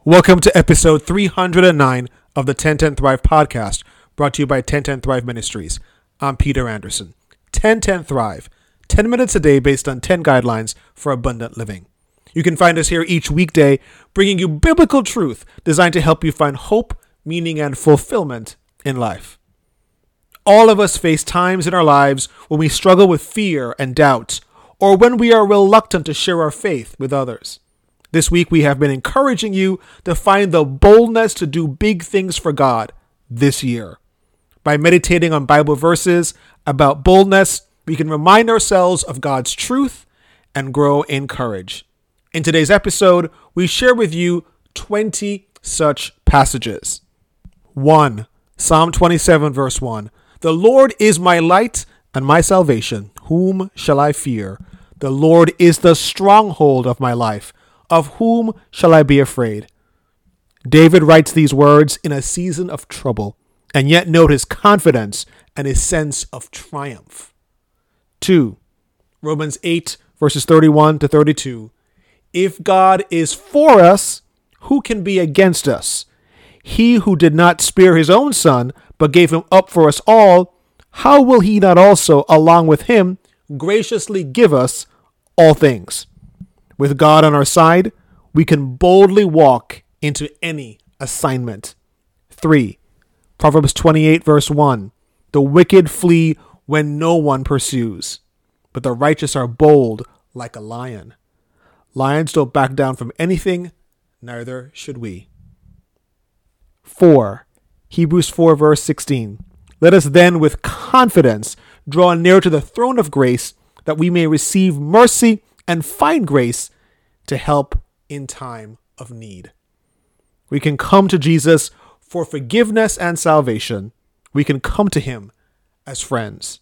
Welcome to episode 309 of the 1010 Thrive podcast, brought to you by 1010 Thrive Ministries. I'm Peter Anderson. 1010 Thrive, 10 minutes a day based on 10 guidelines for abundant living. You can find us here each weekday, bringing you biblical truth designed to help you find hope, meaning, and fulfillment in life. All of us face times in our lives when we struggle with fear and doubt, or when we are reluctant to share our faith with others. This week, we have been encouraging you to find the boldness to do big things for God this year. By meditating on Bible verses about boldness, we can remind ourselves of God's truth and grow in courage. In today's episode, we share with you 20 such passages. 1. Psalm 27, verse 1. The Lord is my light and my salvation. Whom shall I fear? The Lord is the stronghold of my life. Of whom shall I be afraid? David writes these words in a season of trouble, and yet note his confidence and his sense of triumph. 2. Romans 8, verses 31 to 32. If God is for us, who can be against us? He who did not spare his own son, but gave him up for us all, how will he not also, along with him, graciously give us all things? With God on our side, we can boldly walk into any assignment. 3. Proverbs 28, verse 1. The wicked flee when no one pursues, but the righteous are bold like a lion. Lions don't back down from anything, neither should we. 4. Hebrews 4, verse 16. Let us then with confidence draw near to the throne of grace, that we may receive mercy and find grace to help in time of need. We can come to Jesus for forgiveness and salvation. We can come to him as friends.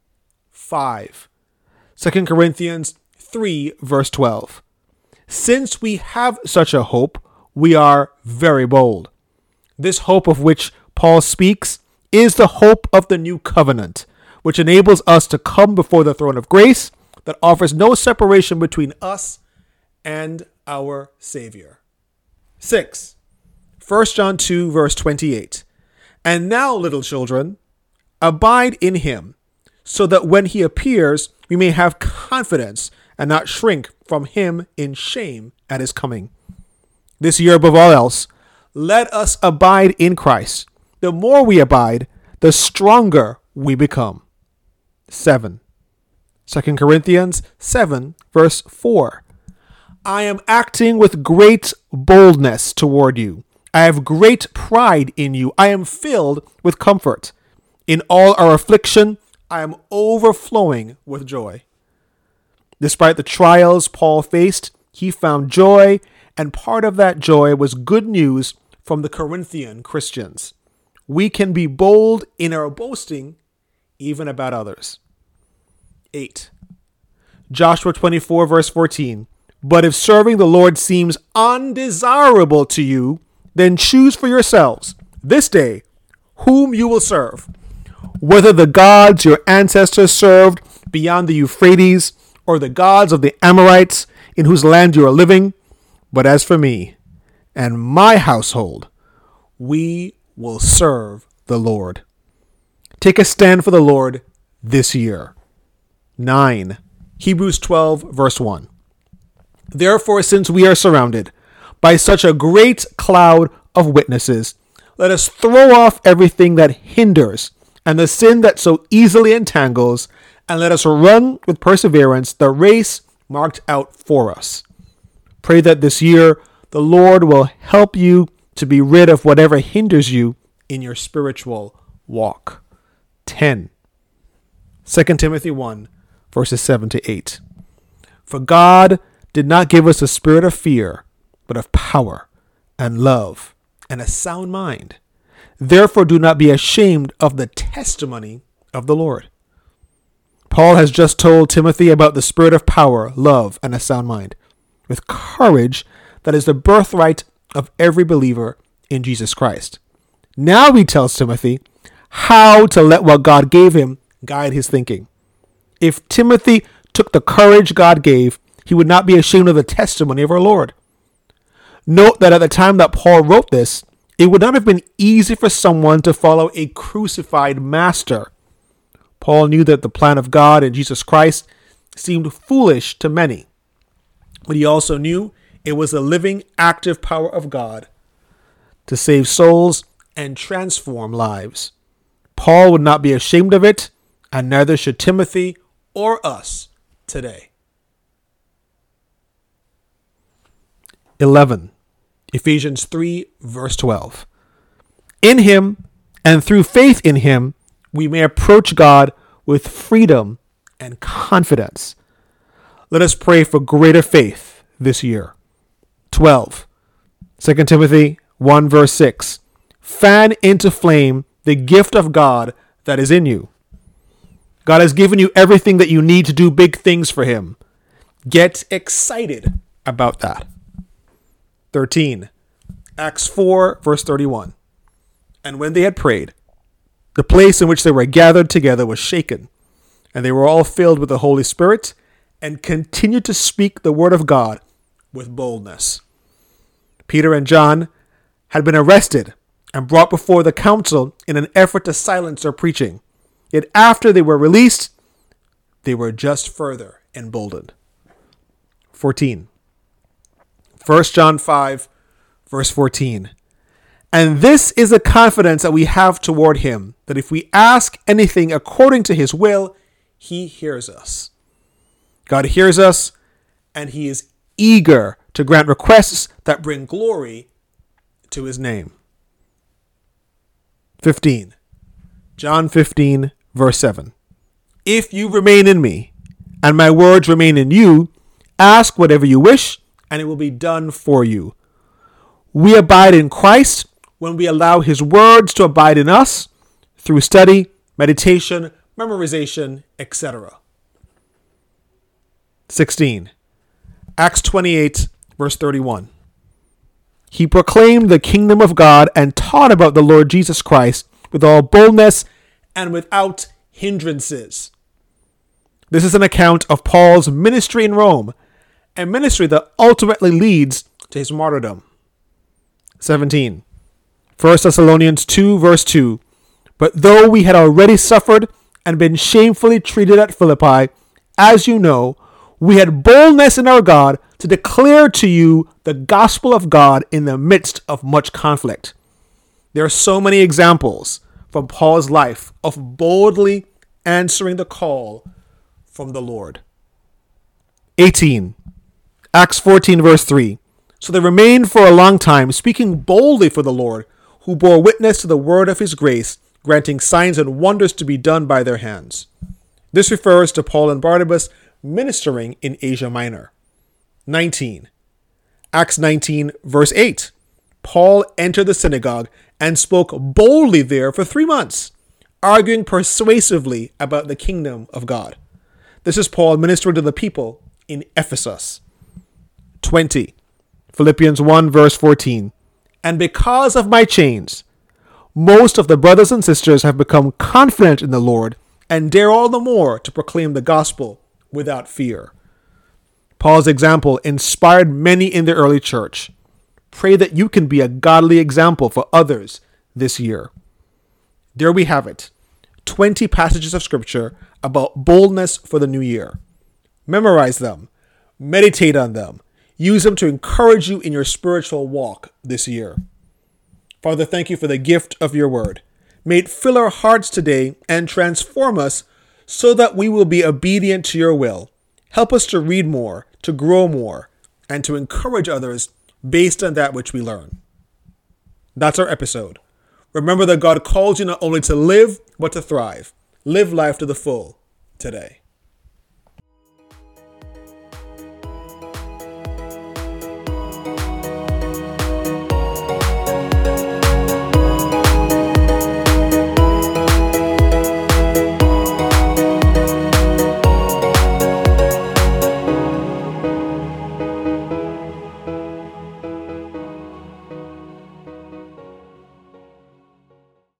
5. 2 Corinthians 3, verse 12. Since we have such a hope, we are very bold. This hope of which Paul speaks is the hope of the new covenant, which enables us to come before the throne of grace that offers no separation between us and our Savior. 6. 1 John 2, verse 28. And now, little children, abide in him, so that when he appears, we may have confidence and not shrink from him in shame at his coming. This year, above all else, let us abide in Christ. The more we abide, the stronger we become. 7. 2 Corinthians 7, verse 4. I am acting with great boldness toward you. I have great pride in you. I am filled with comfort. In all our affliction, I am overflowing with joy. Despite the trials Paul faced, he found joy, and part of that joy was good news from the Corinthian Christians. We can be bold in our boasting, even about others. 8. Joshua 24, verse 14. But if serving the Lord seems undesirable to you, then choose for yourselves this day whom you will serve, whether the gods your ancestors served beyond the Euphrates or the gods of the Amorites in whose land you are living. But as for me and my household, we will serve the Lord. Take a stand for the Lord this year. 9. Hebrews 12, verse 1. Therefore, since we are surrounded by such a great cloud of witnesses, let us throw off everything that hinders and the sin that so easily entangles, and let us run with perseverance the race marked out for us. Pray that this year the Lord will help you to be rid of whatever hinders you in your spiritual walk. 10. 2 Timothy 1, verses 7 to 8. For God did not give us a spirit of fear, but of power and love and a sound mind. Therefore, do not be ashamed of the testimony of the Lord. Paul has just told Timothy about the spirit of power, love, and a sound mind, with courage that is the birthright of every believer in Jesus Christ. Now he tells Timothy how to let what God gave him guide his thinking. If Timothy took the courage God gave, he would not be ashamed of the testimony of our Lord. Note that at the time that Paul wrote this, it would not have been easy for someone to follow a crucified master. Paul knew that the plan of God in Jesus Christ seemed foolish to many, but he also knew it was the living, active power of God to save souls and transform lives. Paul would not be ashamed of it, and neither should Timothy or us today. 11. Ephesians 3, verse 12. In him and through faith in him, we may approach God with freedom and confidence. Let us pray for greater faith this year. 12. 2 Timothy 1, verse 6. Fan into flame the gift of God that is in you. God has given you everything that you need to do big things for him. Get excited about that. 13. Acts 4, verse 31. And when they had prayed, the place in which they were gathered together was shaken, and they were all filled with the Holy Spirit and continued to speak the word of God with boldness. Peter and John had been arrested and brought before the council in an effort to silence their preaching. Yet after they were released, they were just further emboldened. 14. 1 John 5, verse 14. And this is the confidence that we have toward him, that if we ask anything according to his will, he hears us. God hears us, and he is eager to grant requests that bring glory to his name. 15. John 15, verse 7. If you remain in me, and my words remain in you, ask whatever you wish, and it will be done for you. We abide in Christ when we allow his words to abide in us through study, meditation, memorization, etc. 16. Acts 28, verse 31. He proclaimed the kingdom of God and taught about the Lord Jesus Christ with all boldness and without hindrances. This is an account of Paul's ministry in Rome, a ministry that ultimately leads to his martyrdom. 17. 1 Thessalonians 2, verse 2. But though we had already suffered and been shamefully treated at Philippi, as you know, we had boldness in our God to declare to you the gospel of God in the midst of much conflict. There are so many examples from Paul's life of boldly answering the call from the Lord. 18. Acts 14, verse 3. So they remained for a long time, speaking boldly for the Lord, who bore witness to the word of his grace, granting signs and wonders to be done by their hands. This refers to Paul and Barnabas ministering in Asia Minor. 19. Acts 19, verse 8. Paul entered the synagogue and spoke boldly there for 3 months, arguing persuasively about the kingdom of God. This is Paul ministering to the people in Ephesus. 20. Philippians 1, verse 14. And because of my chains, most of the brothers and sisters have become confident in the Lord and dare all the more to proclaim the gospel without fear. Paul's example inspired many in the early church. Pray that you can be a godly example for others this year. There we have it. 20 passages of scripture about boldness for the new year. Memorize them. Meditate on them. Use them to encourage you in your spiritual walk this year. Father, thank you for the gift of your word. May it fill our hearts today and transform us so that we will be obedient to your will. Help us to read more, to grow more, and to encourage others based on that which we learn. That's our episode. Remember that God calls you not only to live, but to thrive. Live life to the full today.